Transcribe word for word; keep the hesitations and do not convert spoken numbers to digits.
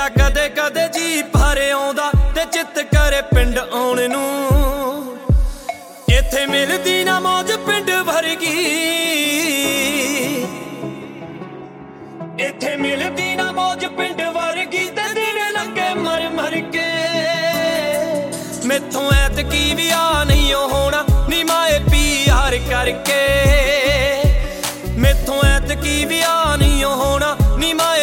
मेरा कदे कदे जी भर आउंदा ते चित करे पिंड आउण नूं। इत्थे मिलदी ना मौज पिंड वर्गी, इत्थे मिलदी ना मौज पिंड वर्गी ते दिन लंघे मर मर के। मैथों ऐतकी भी आ नहीं